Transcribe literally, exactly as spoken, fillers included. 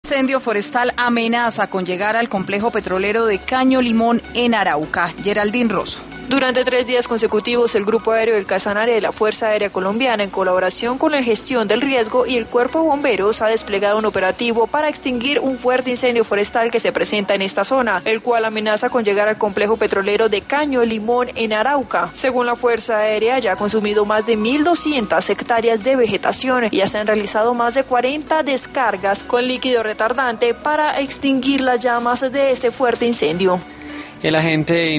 Incendio forestal amenaza con llegar al complejo petrolero de Caño Limón en Arauca. Geraldine Rosso. Durante tres días consecutivos, el Grupo Aéreo del Casanare de la Fuerza Aérea Colombiana, en colaboración con la gestión del riesgo y el Cuerpo de Bomberos, ha desplegado un operativo para extinguir un fuerte incendio forestal que se presenta en esta zona, el cual amenaza con llegar al complejo petrolero de Caño Limón en Arauca. Según la Fuerza Aérea, ya ha consumido más de mil doscientas hectáreas de vegetación y ya se han realizado más de cuarenta descargas con líquido retardante para extinguir las llamas de este fuerte incendio. El agente